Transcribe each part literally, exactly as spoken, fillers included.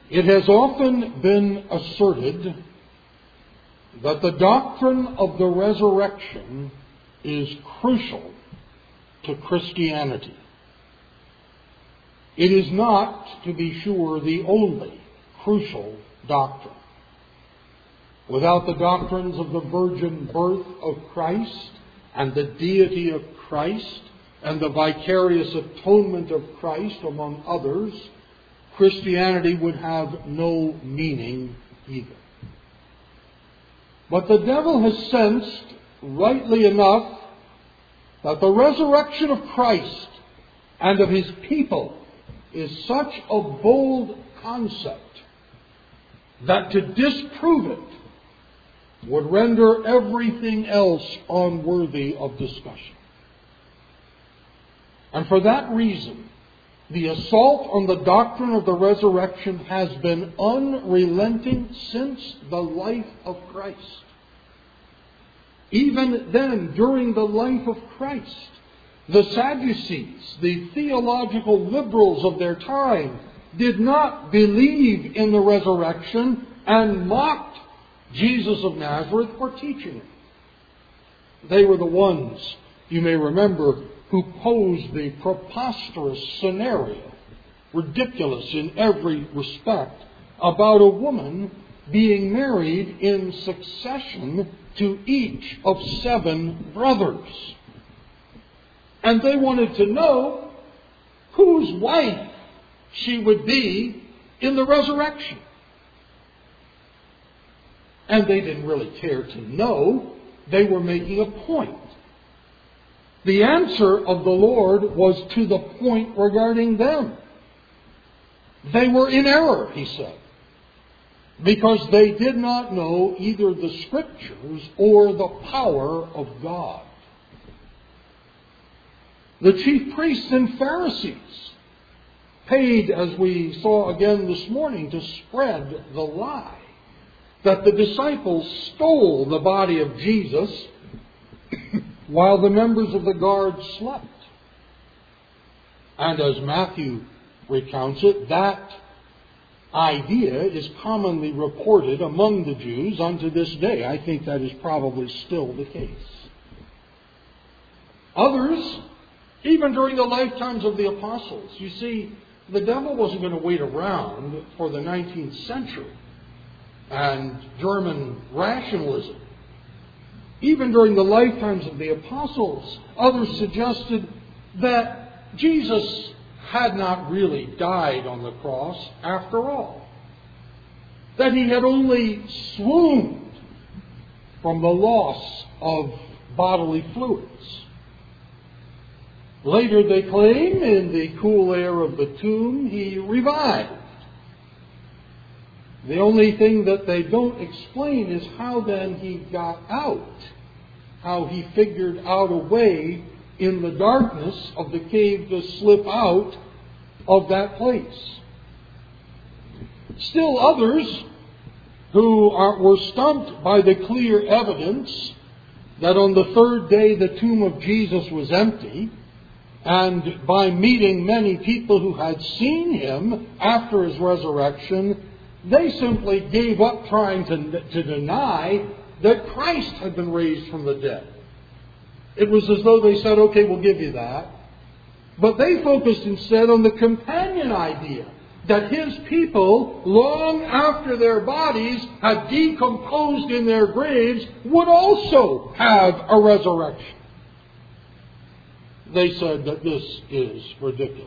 It has often been asserted that the doctrine of the resurrection is crucial to Christianity. It is not, to be sure, the only crucial doctrine. Without the doctrines of the virgin birth of Christ and the deity of Christ and the vicarious atonement of Christ, among others, Christianity would have no meaning either. But the devil has sensed, rightly enough, that the resurrection of Christ and of his people is such a bold concept that to disprove it would render everything else unworthy of discussion. And for that reason, the assault on the doctrine of the resurrection has been unrelenting since the life of Christ. Even then, during the life of Christ, the Sadducees, the theological liberals of their time, did not believe in the resurrection and mocked Jesus of Nazareth for teaching it. They were the ones, you may remember, who posed the preposterous scenario, ridiculous in every respect, about a woman being married in succession to each of seven brothers. And they wanted to know whose wife she would be in the resurrection. And they didn't really care to know. They were making a point. The answer of the Lord was to the point regarding them. They were in error, he said, because they did not know either the Scriptures or the power of God. The chief priests and Pharisees paid, as we saw again this morning, to spread the lie that the disciples stole the body of Jesus while the members of the guard slept. And as Matthew recounts it, that idea is commonly reported among the Jews unto this day. I think that is probably still the case. Others, even during the lifetimes of the apostles, you see, the devil wasn't going to wait around for the nineteenth century and German rationalism. Even during the lifetimes of the apostles, others suggested that Jesus had not really died on the cross after all. That he had only swooned from the loss of bodily fluids. Later, they claim, in the cool air of the tomb, he revived. The only thing that they don't explain is how then he got out, how he figured out a way in the darkness of the cave to slip out of that place. Still others who are, were stumped by the clear evidence that on the third day the tomb of Jesus was empty, and by meeting many people who had seen him after his resurrection, they simply gave up trying to, to deny that Christ had been raised from the dead. It was as though they said, okay, we'll give you that. But they focused instead on the companion idea that his people, long after their bodies had decomposed in their graves, would also have a resurrection. They said that this is ridiculous.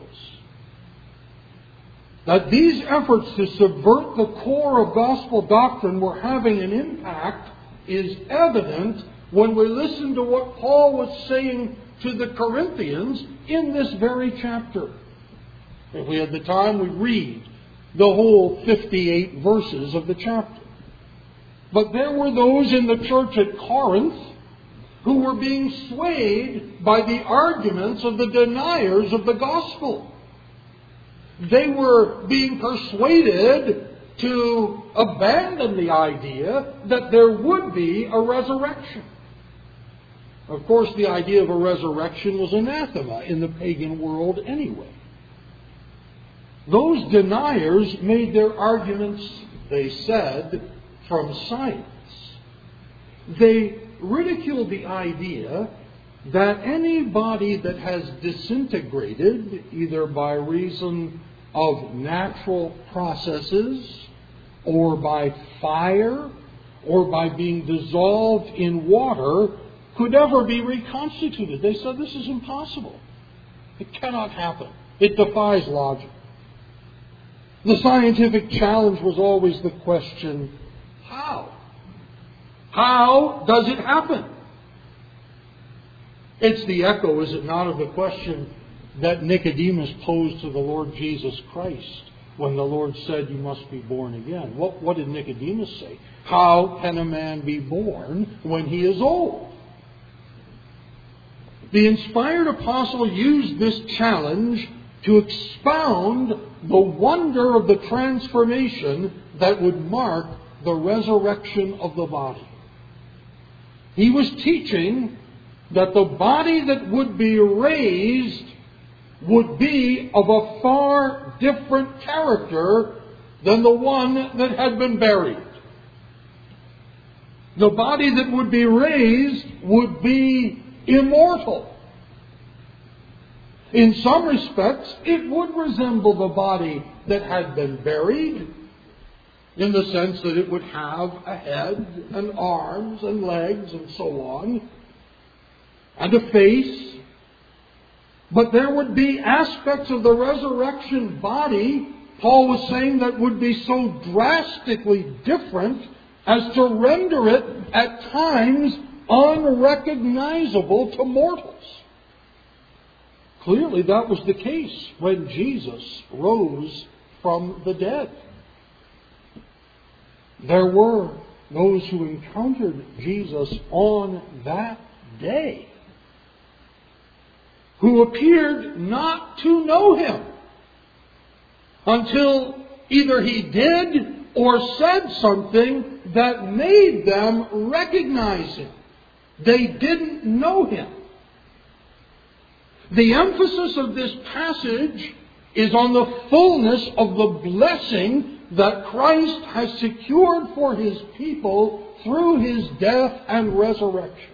That these efforts to subvert the core of gospel doctrine were having an impact is evident when we listen to what Paul was saying to the Corinthians in this very chapter. If we had the time, we'd read the whole fifty-eight verses of the chapter. But there were those in the church at Corinth who were being swayed by the arguments of the deniers of the gospel. They were being persuaded to abandon the idea that there would be a resurrection. Of course, the idea of a resurrection was anathema in the pagan world anyway. Those deniers made their arguments, they said, from science. They ridiculed the idea that any body that has disintegrated, either by reason of natural processes, or by fire, or by being dissolved in water, could ever be reconstituted. They said this is impossible. It cannot happen. It defies logic. The scientific challenge was always the question, how? How does it happen? It's the echo, is it not, of the question that Nicodemus posed to the Lord Jesus Christ when the Lord said, you must be born again. What, what did Nicodemus say? How can a man be born when he is old? The inspired apostle used this challenge to expound the wonder of the transformation that would mark the resurrection of the body. He was teaching that the body that would be raised would be of a far different character than the one that had been buried. The body that would be raised would be immortal. In some respects, it would resemble the body that had been buried, in the sense that it would have a head and arms and legs and so on, and a face. But there would be aspects of the resurrection body, Paul was saying, that would be so drastically different as to render it at times unrecognizable to mortals. Clearly that was the case when Jesus rose from the dead. There were those who encountered Jesus on that day who appeared not to know Him until either He did or said something that made them recognize Him. They didn't know Him. The emphasis of this passage is on the fullness of the blessing that Christ has secured for His people through His death and resurrection.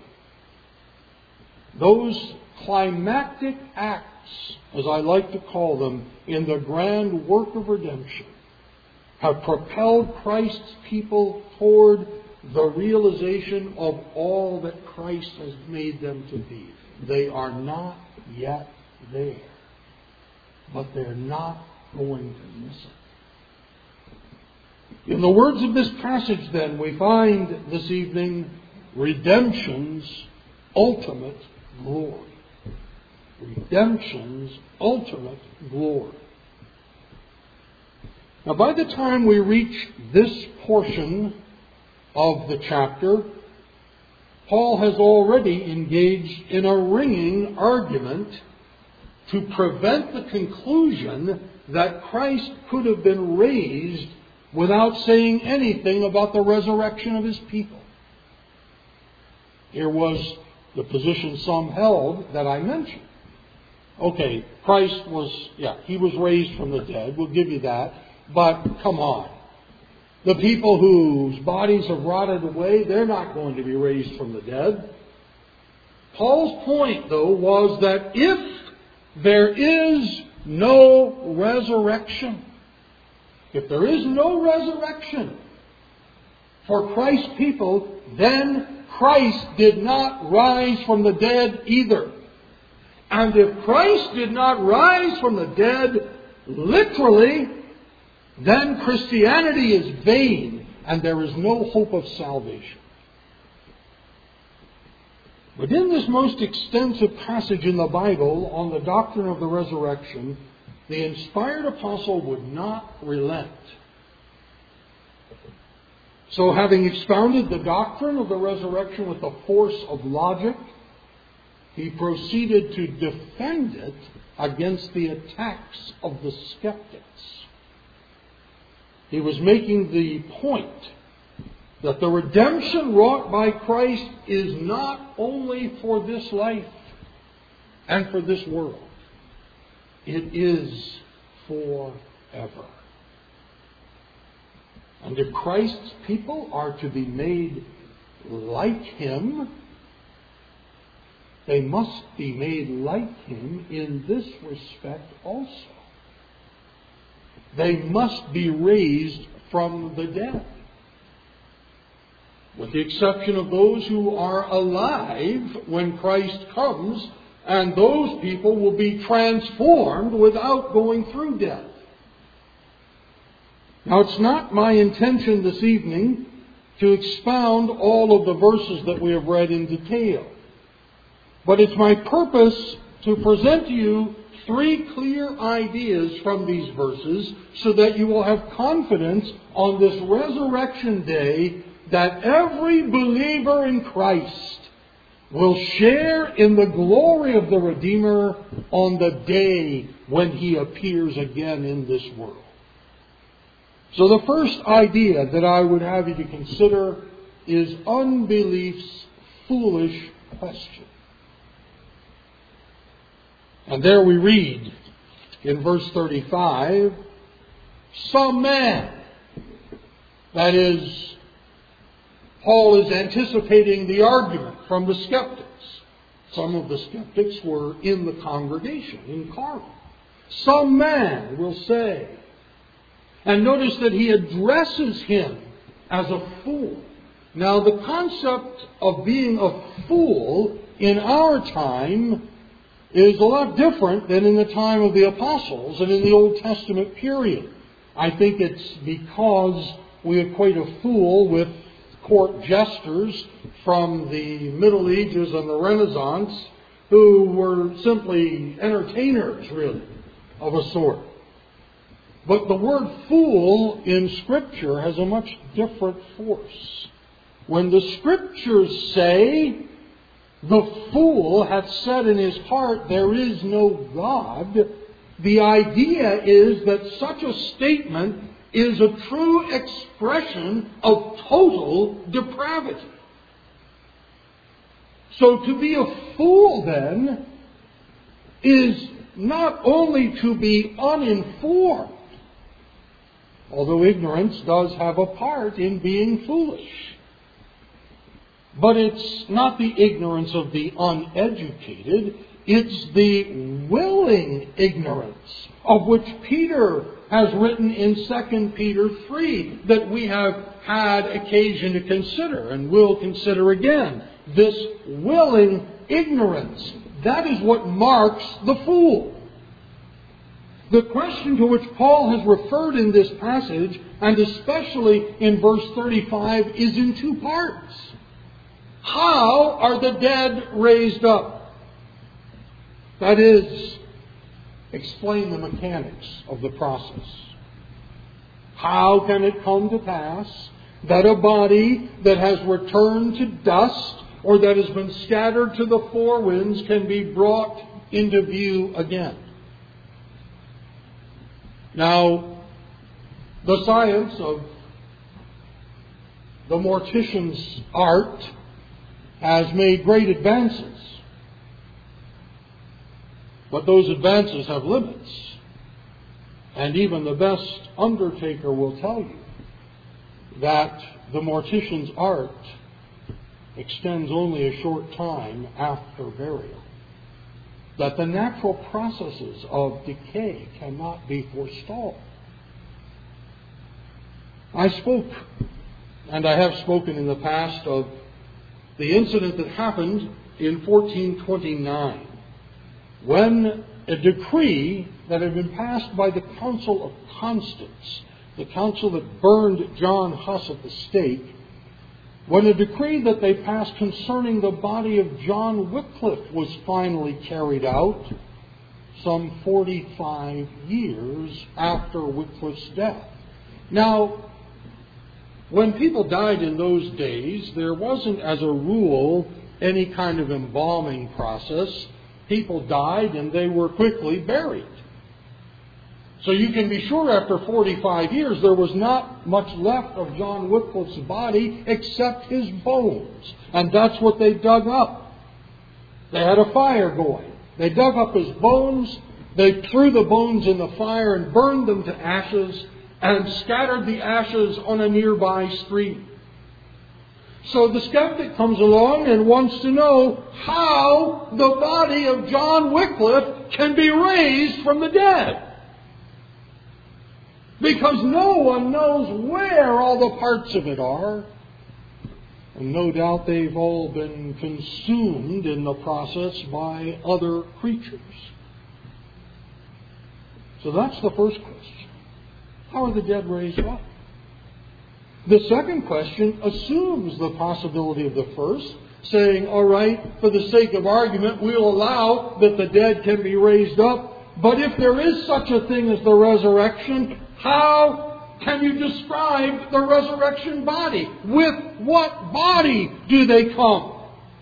Those climactic acts, as I like to call them, in the grand work of redemption, have propelled Christ's people toward the realization of all that Christ has made them to be. They are not yet there, but they're not going to miss it. In the words of this passage, then, we find this evening redemption's ultimate glory. Redemption's ultimate glory. Now, by the time we reach this portion of the chapter, Paul has already engaged in a ringing argument to prevent the conclusion that Christ could have been raised without saying anything about the resurrection of His people. Here was the position some held that I mentioned. Okay, Christ was, yeah, He was raised from the dead. We'll give you that. But come on. The people whose bodies have rotted away, they're not going to be raised from the dead. Paul's point, though, was that if there is no resurrection, if there is no resurrection for Christ's people, then Christ did not rise from the dead either. And if Christ did not rise from the dead, literally, then Christianity is vain and there is no hope of salvation. But in this most extensive passage in the Bible on the doctrine of the resurrection, the inspired apostle would not relent. So, having expounded the doctrine of the resurrection with the force of logic, he proceeded to defend it against the attacks of the skeptics. He was making the point that the redemption wrought by Christ is not only for this life and for this world. It is for forever. And if Christ's people are to be made like Him, they must be made like Him in this respect also. They must be raised from the dead. With the exception of those who are alive when Christ comes, and those people will be transformed without going through death. Now, it's not my intention this evening to expound all of the verses that we have read in detail. But it's my purpose to present to you three clear ideas from these verses so that you will have confidence on this resurrection day that every believer in Christ will share in the glory of the Redeemer on the day when He appears again in this world. So the first idea that I would have you to consider is unbelief's foolish question. And there we read in verse thirty-five, some man, that is, Paul is anticipating the argument from the skeptics. Some of the skeptics were in the congregation in Corinth. Some man will say, and notice that he addresses him as a fool. Now, the concept of being a fool in our time is a lot different than in the time of the apostles and in the Old Testament period. I think it's because we equate a fool with court jesters from the Middle Ages and the Renaissance who were simply entertainers, really, of a sort. But the word fool in Scripture has a much different force. When the Scriptures say, the fool hath said in his heart, there is no God, the idea is that such a statement is a true expression of total depravity. So to be a fool, then, is not only to be uninformed, although ignorance does have a part in being foolish. But it's not the ignorance of the uneducated, it's the willing ignorance of which Peter has written in Second Peter three that we have had occasion to consider and will consider again. This willing ignorance, that is what marks the fool. The question to which Paul has referred in this passage, and especially in verse thirty-five, is in two parts. How are the dead raised up? That is, explain the mechanics of the process. How can it come to pass that a body that has returned to dust or that has been scattered to the four winds can be brought into view again? Now, the science of the mortician's art has made great advances. But those advances have limits. And even the best undertaker will tell you that the mortician's art extends only a short time after burial. That the natural processes of decay cannot be forestalled. I spoke, and I have spoken in the past, of the incident that happened in fourteen twenty-nine, when a decree that had been passed by the Council of Constance, the council that burned John Huss at the stake, when a decree that they passed concerning the body of John Wycliffe was finally carried out, some forty-five years after Wycliffe's death. Now, when people died in those days, there wasn't, as a rule, any kind of embalming process. People died and they were quickly buried. So you can be sure after forty-five years there was not much left of John Wycliffe's body except his bones. And that's what they dug up. They had a fire going. They dug up his bones They threw the bones in the fire and burned them to ashes and scattered the ashes on a nearby stream. So the skeptic comes along and wants to know how the body of John Wycliffe can be raised from the dead. Because no one knows where all the parts of it are. And no doubt they've all been consumed in the process by other creatures. So that's the first question. How are the dead raised up? The second question assumes the possibility of the first, saying, all right, for the sake of argument, we'll allow that the dead can be raised up. But if there is such a thing as the resurrection, how can you describe the resurrection body? With what body do they come?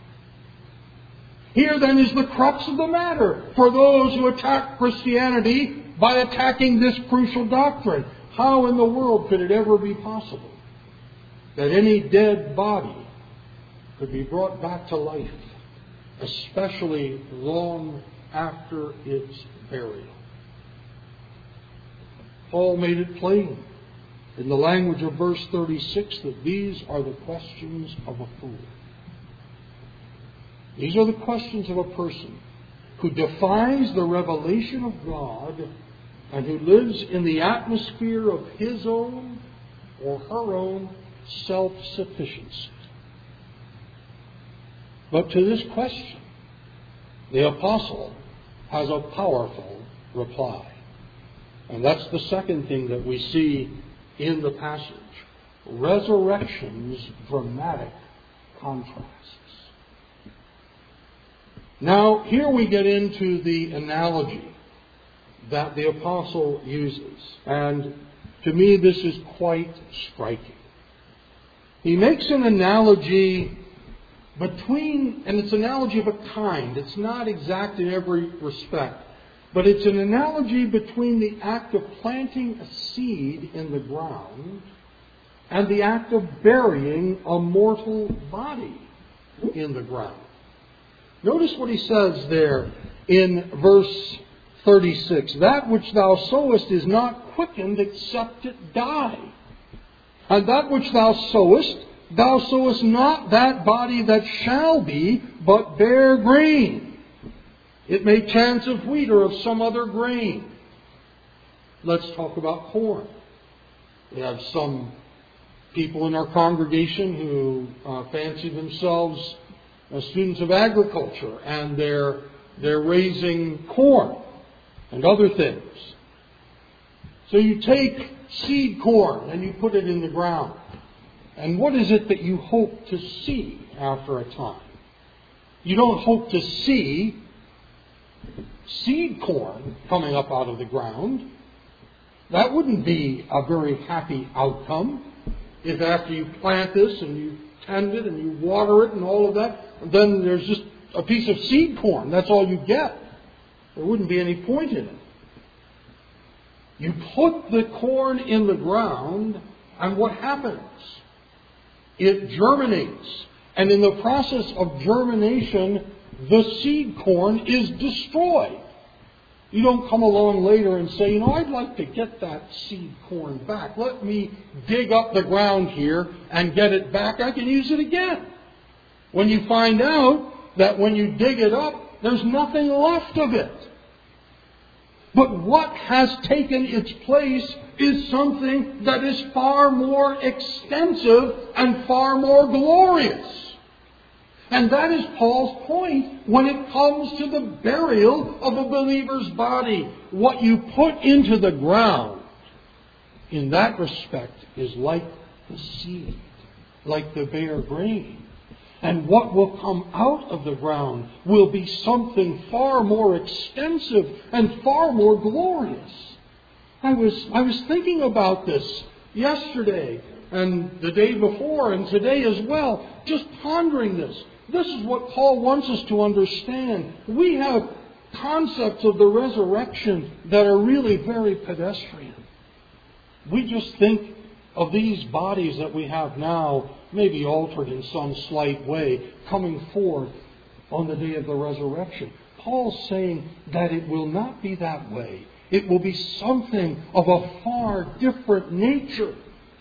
Here then is the crux of the matter for those who attack Christianity by attacking this crucial doctrine. How in the world could it ever be possible that any dead body could be brought back to life, especially long after its burial? Paul made it plain in the language of verse thirty-six that these are the questions of a fool. These are the questions of a person who defies the revelation of God and who lives in the atmosphere of his own or her own self-sufficiency. But to this question, the apostle has a powerful reply. And that's the second thing that we see in the passage. Resurrection's dramatic contrasts. Now, here we get into the analogy that the apostle uses. And to me, this is quite striking. He makes an analogy between, and it's an analogy of a kind. It's not exact in every respect. But it's an analogy between the act of planting a seed in the ground and the act of burying a mortal body in the ground. Notice what he says there in verse thirty-six. That which thou sowest is not quickened except it die. And that which thou sowest, thou sowest not that body that shall be, but bare grain. It may chance of wheat or of some other grain. Let's talk about corn. We have some people in our congregation who uh, fancy themselves uh, students of agriculture, and they're they're raising corn and other things. So you take seed corn and you put it in the ground. And what is it that you hope to see after a time? You don't hope to see seed corn coming up out of the ground. That wouldn't be a very happy outcome if after you plant this and you tend it and you water it and all of that, then there's just a piece of seed corn. That's all you get. There wouldn't be any point in it. You put the corn in the ground, and what happens? It germinates. And in the process of germination, the seed corn is destroyed. You don't come along later and say, you know, I'd like to get that seed corn back. Let me dig up the ground here and get it back. I can use it again. When you find out that when you dig it up, there's nothing left of it. But what has taken its place is something that is far more extensive and far more glorious. And that is Paul's point when it comes to the burial of a believer's body. What you put into the ground, in that respect, is like the seed, like the bare grain. And what will come out of the ground will be something far more extensive and far more glorious. I was, I was thinking about this yesterday and the day before and today as well, just pondering this. This is what Paul wants us to understand. We have concepts of the resurrection that are really very pedestrian. We just think of these bodies that we have now, maybe altered in some slight way, coming forth on the day of the resurrection. Paul's saying that it will not be that way. It will be something of a far different nature.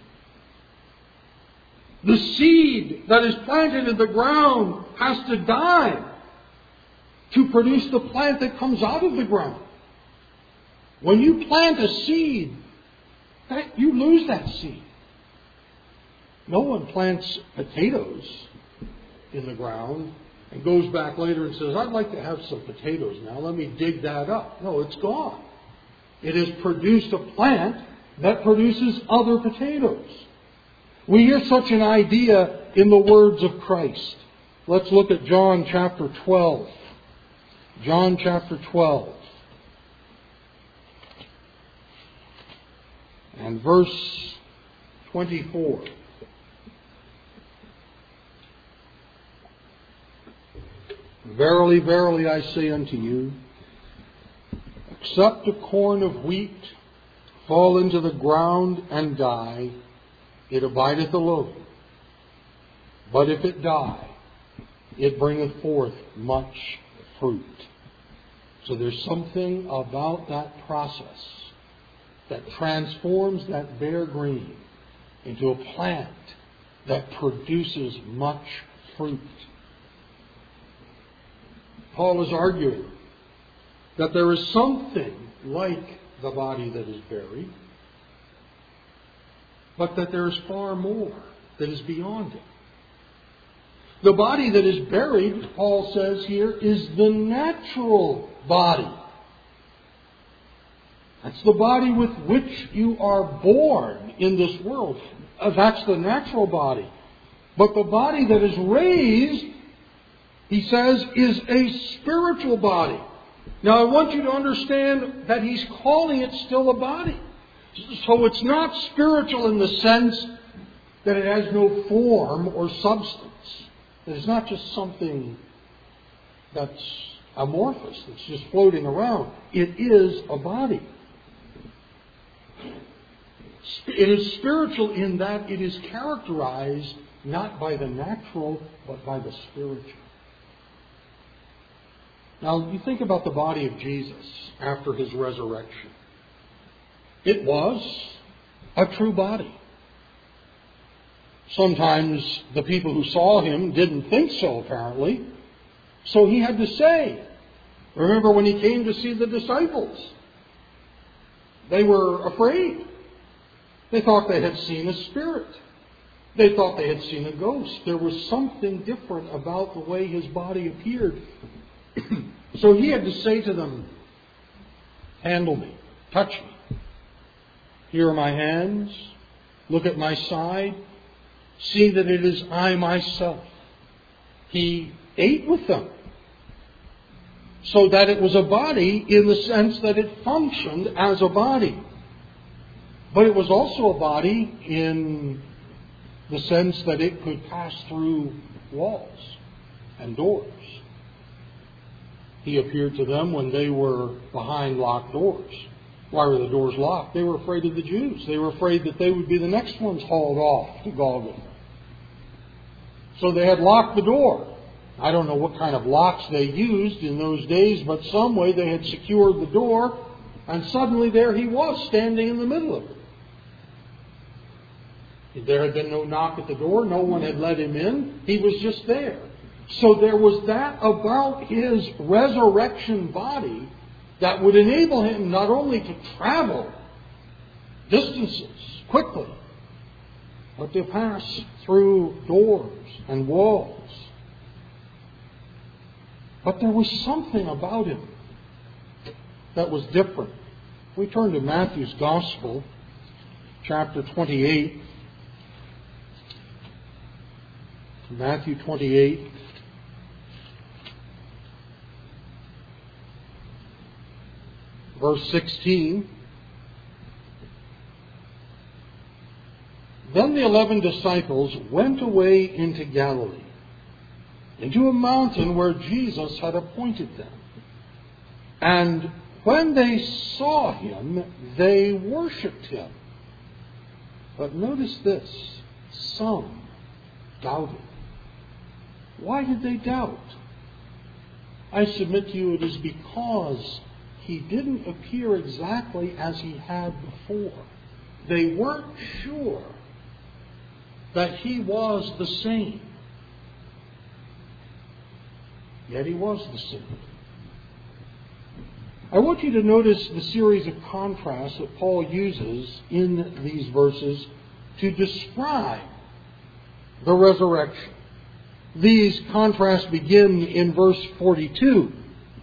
The seed that is planted in the ground has to die to produce the plant that comes out of the ground. When you plant a seed, that, you lose that seed. No one plants potatoes in the ground and goes back later and says, I'd like to have some potatoes now. Let me dig that up. No, it's gone. It has produced a plant that produces other potatoes. We hear such an idea in the words of Christ. Let's look at John chapter twelve. John chapter twelve. And verse twenty-four. Verily, verily, I say unto you, except a corn of wheat fall into the ground and die, it abideth alone. But if it die, it bringeth forth much fruit. So there's something about that process that transforms that bare green into a plant that produces much fruit. Paul is arguing that there is something like the body that is buried, but that there is far more that is beyond it. The body that is buried, Paul says here, is the natural body. That's the body with which you are born in this world. That's the natural body. But the body that is raised, he says, is a spiritual body. Now I want you to understand that he's calling it still a body. So it's not spiritual in the sense that it has no form or substance. It's not just something that's amorphous, that's just floating around. It is a body. It is spiritual in that it is characterized not by the natural, but by the spiritual. Now, you think about the body of Jesus after his resurrection. It was a true body. Sometimes the people who saw him didn't think so, apparently. So he had to say, remember when he came to see the disciples? They were afraid. They thought they had seen a spirit. They thought they had seen a ghost. There was something different about the way his body appeared. So he had to say to them, handle me, touch me. Here are my hands. Look at my side. See that it is I myself. He ate with them. So that it was a body in the sense that it functioned as a body. But it was also a body in the sense that it could pass through walls and doors. He appeared to them when they were behind locked doors. Why were the doors locked? They were afraid of the Jews. They were afraid that they would be the next ones hauled off to Golgotha. So they had locked the door. I don't know what kind of locks they used in those days, but some way they had secured the door, and suddenly there he was standing in the middle of it. There had been no knock at the door. No one had let him in. He was just there. So there was that about his resurrection body that would enable him not only to travel distances quickly, but to pass through doors and walls. But there was something about him that was different. If we turn to Matthew's Gospel, chapter twenty-eight. Matthew twenty-eight. Verse sixteen. Then the eleven disciples went away into Galilee, into a mountain where Jesus had appointed them. And when they saw him, they worshipped him. But notice this, some doubted. Why did they doubt? I submit to you it is because he didn't appear exactly as he had before. They weren't sure that he was the same. Yet he was the same. I want you to notice the series of contrasts that Paul uses in these verses to describe the resurrection. These contrasts begin in verse forty-two.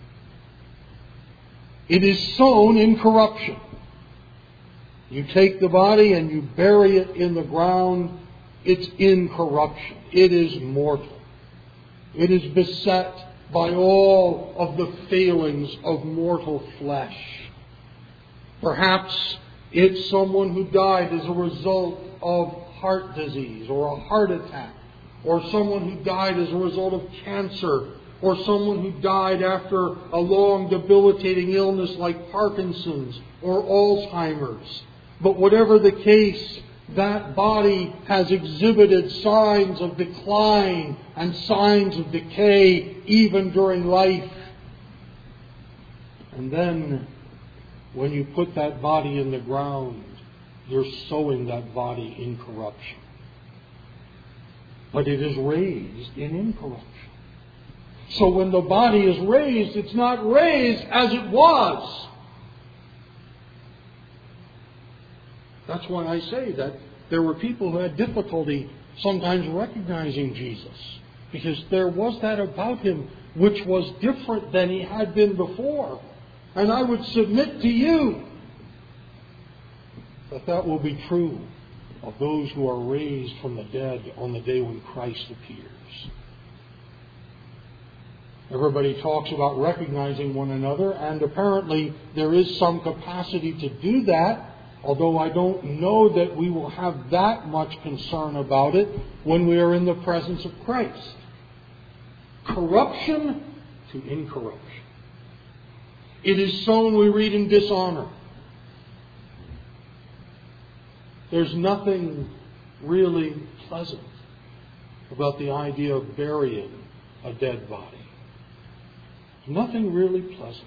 It is sown in corruption. You take the body and you bury it in the ground. It's in corruption. It is mortal. It is beset by all of the failings of mortal flesh. Perhaps it's someone who died as a result of heart disease or a heart attack, or someone who died as a result of cancer, or someone who died after a long debilitating illness like Parkinson's or Alzheimer's. But whatever the case, that body has exhibited signs of decline and signs of decay even during life. And then when you put that body in the ground, you're sowing that body in corruption. But it is raised in incorruption. So when the body is raised, it's not raised as it was. That's why I say that there were people who had difficulty sometimes recognizing Jesus, because there was that about him which was different than he had been before. And I would submit to you that that will be true of those who are raised from the dead on the day when Christ appears. Everybody talks about recognizing one another, and apparently there is some capacity to do that, although I don't know that we will have that much concern about it when we are in the presence of Christ. Corruption to incorruption. It is sown, we read, in dishonor. There's nothing really pleasant about the idea of burying a dead body. Nothing really pleasant.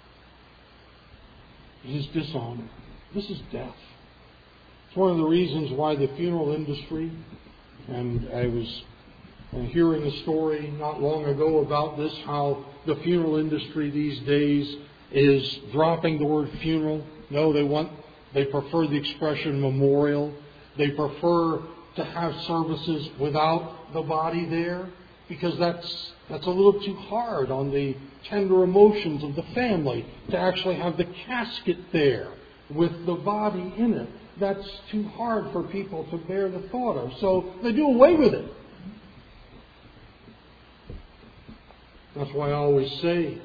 It is dishonor. This is death. It's one of the reasons why the funeral industry, and I was hearing a story not long ago about this, how the funeral industry these days is dropping the word funeral. No, they want, they prefer the expression memorial. They prefer to have services without the body there, because that's that's a little too hard on the tender emotions of the family to actually have the casket there with the body in it. That's too hard for people to bear the thought of. So they do away with it. That's why I always say,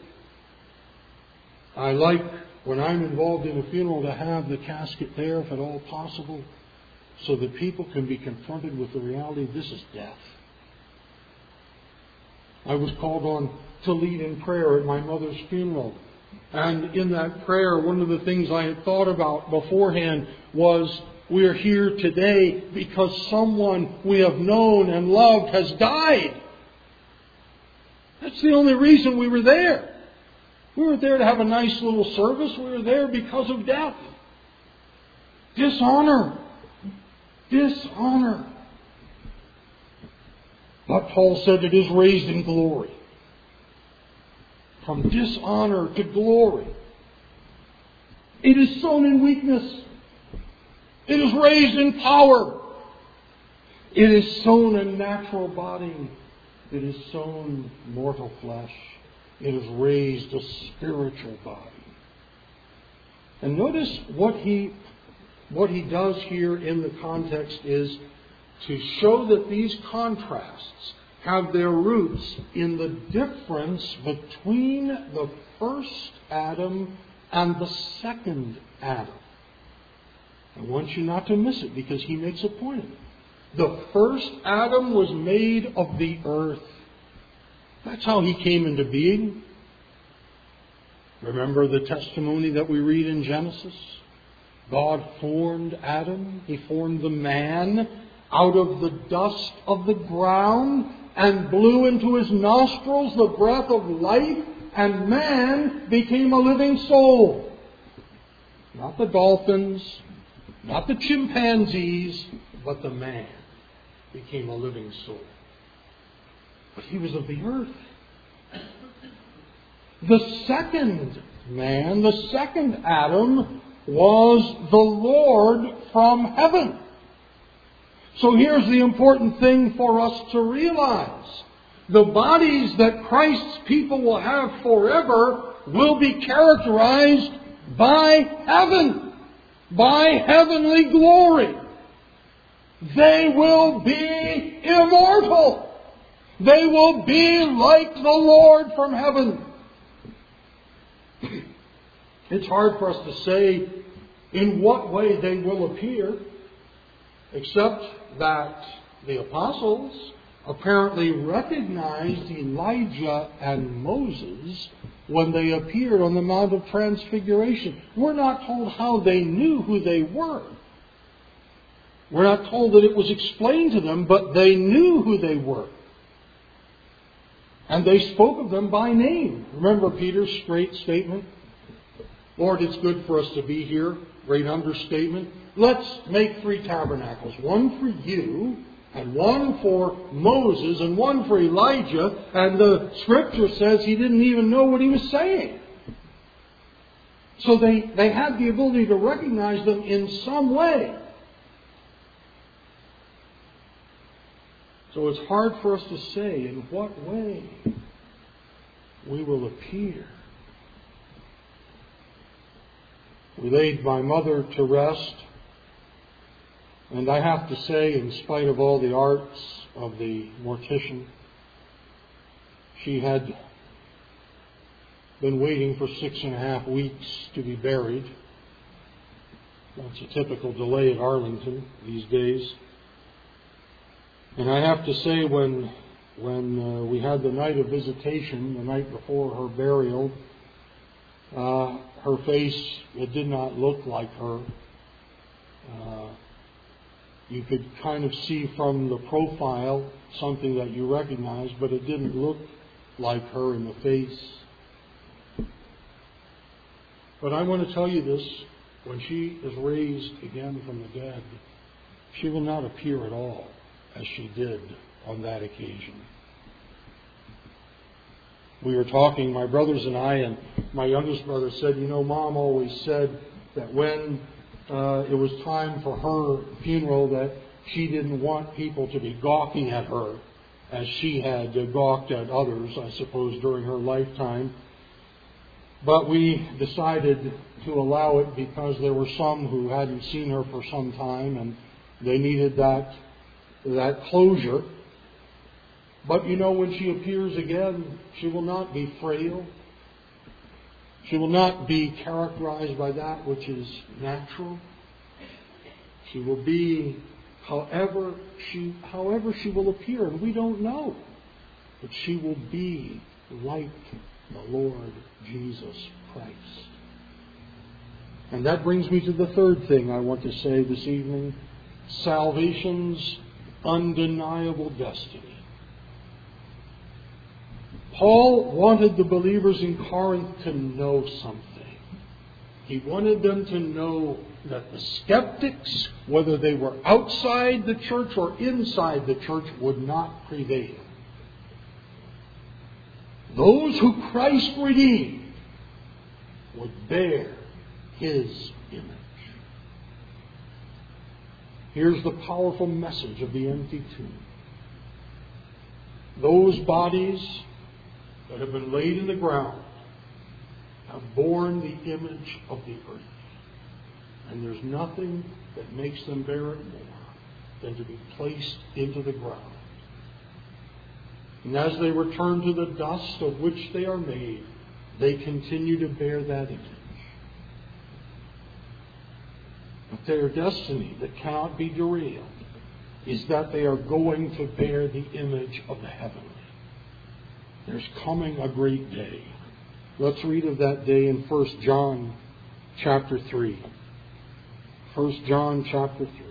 I like, when I'm involved in a funeral, to have the casket there, if at all possible, so that people can be confronted with the reality this is death. I was called on to lead in prayer at my mother's funeral. And in that prayer, one of the things I had thought about beforehand was, we are here today because someone we have known and loved has died. That's the only reason we were there. We were there to have a nice little service. We were there because of death. Dishonor. Dishonor. But Paul said it is raised in glory. From dishonor to glory. It is sown in weakness. It is raised in power. It is sown in natural body. It is sown mortal flesh. It is raised a spiritual body. And notice what he, what he does here in the context is to show that these contrasts have their roots in the difference between the first Adam and the second Adam. I want you not to miss it, because he makes a point of it. The first Adam was made of the earth. That's how he came into being. Remember the testimony that we read in Genesis? God formed Adam. He formed the man out of the dust of the ground and blew into his nostrils the breath of life, and man became a living soul. Not the dolphins, not the chimpanzees, but the man became a living soul. But he was of the earth. The second man, the second Adam, was the Lord from heaven. So here's the important thing for us to realize. The bodies that Christ's people will have forever will be characterized by heaven, by heavenly glory. They will be immortal. They will be like the Lord from heaven. It's hard for us to say in what way they will appear, except that the apostles apparently recognized Elijah and Moses when they appeared on the Mount of Transfiguration. We're not told how they knew who they were. We're not told that it was explained to them, but they knew who they were. And they spoke of them by name. Remember Peter's straight statement? Lord, it's good for us to be here. Great understatement. Let's make three tabernacles. One for you, and one for Moses, and one for Elijah. And the Scripture says he didn't even know what he was saying. So they, they had the ability to recognize them in some way. So it's hard for us to say in what way we will appear. We laid my mother to rest, and I have to say, in spite of all the arts of the mortician, she had been waiting for six and a half weeks to be buried. That's a typical delay at Arlington these days. And I have to say, when when uh, we had the night of visitation, the night before her burial, uh, her face, it did not look like her. Uh, you could kind of see from the profile something that you recognized, but it didn't look like her in the face. But I want to tell you this, when she is raised again from the dead, she will not appear at all as she did on that occasion. We were talking, my brothers and I, and my youngest brother said, you know, Mom always said that when uh, it was time for her funeral that she didn't want people to be gawking at her as she had uh, gawked at others, I suppose, during her lifetime. But we decided to allow it because there were some who hadn't seen her for some time and they needed that that closure. But you know, when she appears again, she will not be frail. She will not be characterized by that which is natural. She will be however she however she will appear, and we don't know. But she will be like the Lord Jesus Christ. And that brings me to the third thing I want to say this evening. Salvation's undeniable destiny. Paul wanted the believers in Corinth to know something. He wanted them to know that the skeptics, whether they were outside the church or inside the church, would not prevail. Those who Christ redeemed would bear His image. Here's the powerful message of the empty tomb. Those bodies that have been laid in the ground have borne the image of the earth. And there's nothing that makes them bear it more than to be placed into the ground. And as they return to the dust of which they are made, they continue to bear that image. But their destiny that cannot be derailed is that they are going to bear the image of the heavenly. There's coming a great day. Let's read of that day in First John chapter three. First John chapter three.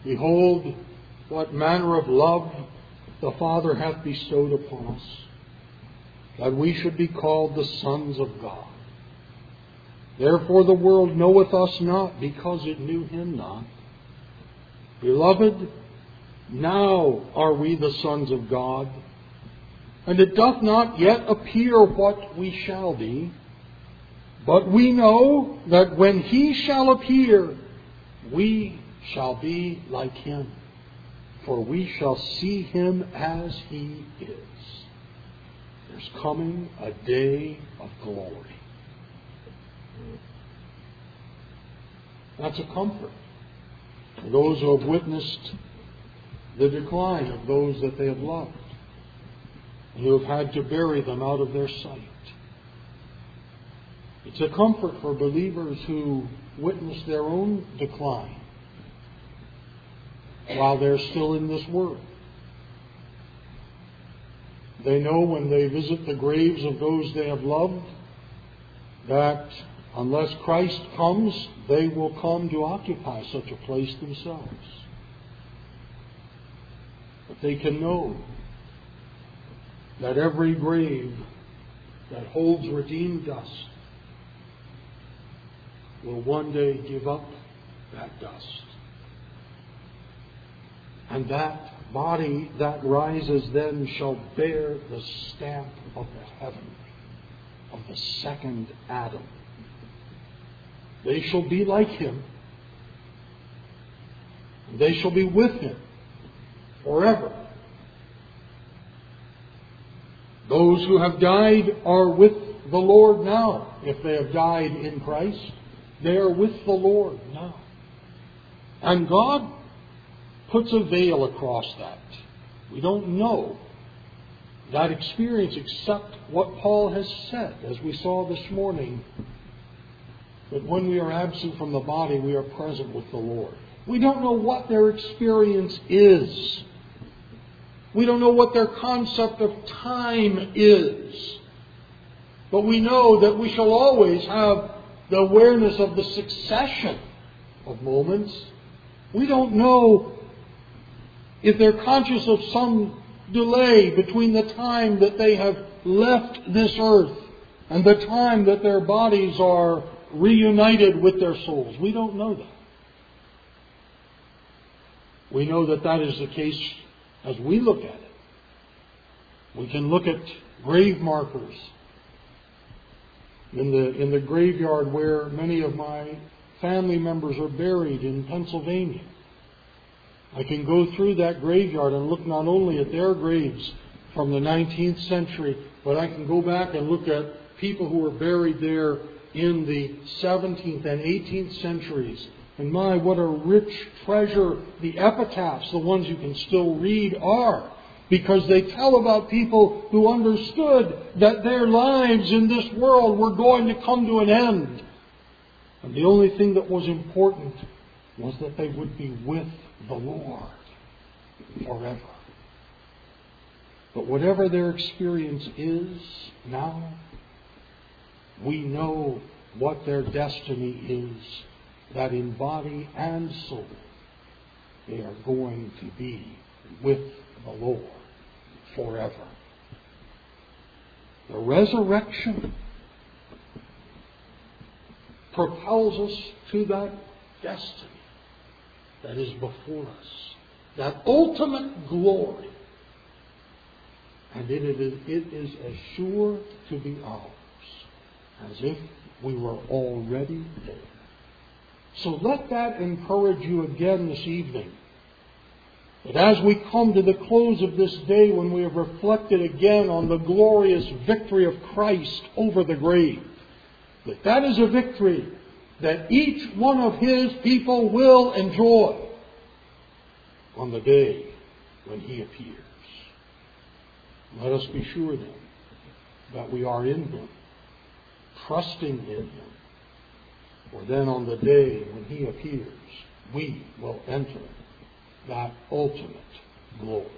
Behold, what manner of love the Father hath bestowed upon us, that we should be called the sons of God. Therefore the world knoweth us not, because it knew Him not. Beloved, now are we the sons of God, and it doth not yet appear what we shall be. But we know that when He shall appear, we shall be like Him, for we shall see Him as He is. There's coming a day of glory. That's a comfort for those who have witnessed the decline of those that they have loved, and who have had to bury them out of their sight. It's a comfort for believers who witness their own decline while they're still in this world. They know when they visit the graves of those they have loved that unless Christ comes, they will come to occupy such a place themselves. But they can know that every grave that holds redeemed dust will one day give up that dust. And that body that rises then shall bear the stamp of the heavenly, of the second Adam. They shall be like Him. And they shall be with Him forever. Those who have died are with the Lord now. If they have died in Christ, they are with the Lord now. And God puts a veil across that. We don't know that experience except what Paul has said, as we saw this morning, that when we are absent from the body, we are present with the Lord. We don't know what their experience is. We don't know what their concept of time is. But we know that we shall always have the awareness of the succession of moments. We don't know if they're conscious of some delay between the time that they have left this earth and the time that their bodies are reunited with their souls. We don't know that. We know that that is the case as we look at it. We can look at grave markers in the, in the graveyard where many of my family members are buried in Pennsylvania. I can go through that graveyard and look not only at their graves from the nineteenth century, but I can go back and look at people who were buried there in the seventeenth and eighteenth centuries. And my, what a rich treasure the epitaphs, the ones you can still read, are. Because they tell about people who understood that their lives in this world were going to come to an end. And the only thing that was important was that they would be with the Lord forever. But whatever their experience is now, we know what their destiny is, that in body and soul they are going to be with the Lord forever. The resurrection propels us to that destiny that is before us, that ultimate glory. And it is, it is as sure to be ours as if we were already there. So let that encourage you again this evening. That as we come to the close of this day, when we have reflected again on the glorious victory of Christ over the grave, that that is a victory that each one of His people will enjoy on the day when He appears. Let us be sure then that we are in Him, trusting in Him. For then on the day when He appears, we will enter that ultimate glory.